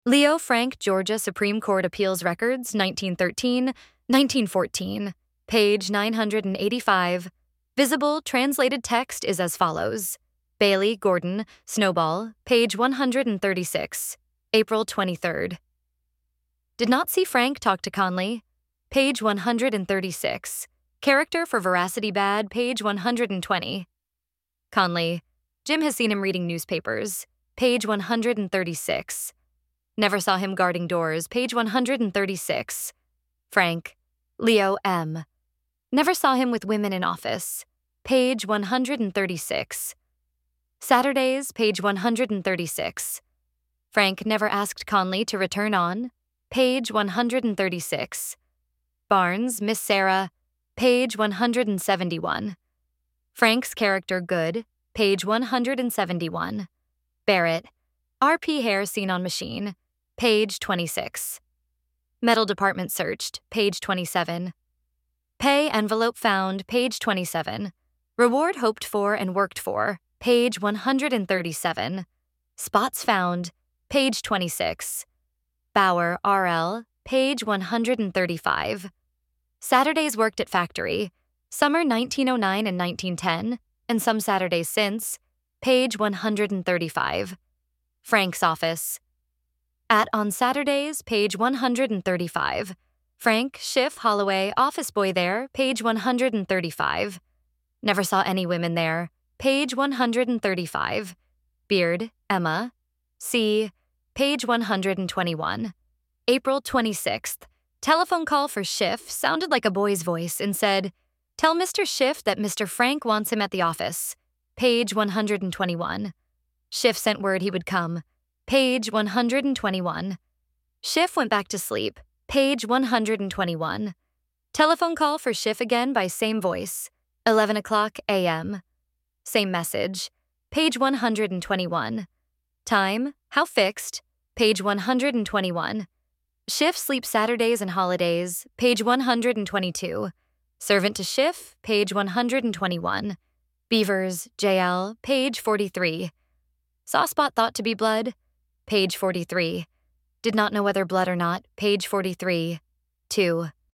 Leo Frank, Georgia Supreme Court Appeals Records, 1913, 1914, page 985. Visible translated text is as follows. Bailey, Gordon, Snowball, page 136, April 23rd. Did not see Frank talk to Conley, page 136. Character for veracity bad, page 120. Conley, Jim has seen him reading newspapers, page 136. Never saw him guarding doors, page 136. Frank, Leo M. Never saw him with women in office, page 136. Saturdays, page 136. Frank never asked Conley to return on, page 136. Barnes, Miss Sarah, page 171. Frank's character good, page 171. Barrett, R.P. hair seen on machine, page 26. Metal department searched, page 27. Pay envelope found, page 27. Reward hoped for and worked for, page 137. Spots found, page 26. Bauer, R.L., page 135. Saturdays worked at factory, summer 1909 and 1910, and some Saturdays since, page 135. Frank's office. At on Saturdays, page 135. Frank, Schiff, Holloway, office boy there, page 135. Never saw any women there, page 135. Beard, Emma. C. Page 121. April 26th. Telephone call for Schiff sounded like a boy's voice and said, "Tell Mr. Schiff that Mr. Frank wants him at the office." Page 121. Schiff sent word he would come. Page 121. Schiff went back to sleep. Page 121. Telephone call for Schiff again by same voice. 11 o'clock a.m. Same message. Page 121. Time, how fixed? Page 121. Schiff sleeps Saturdays and holidays. Page 122. Servant to Schiff. Page 121. Beavers, J.L. Page 43. Saw spot thought to be blood. Page 43. Did not know whether blood or not. Page 43. 2.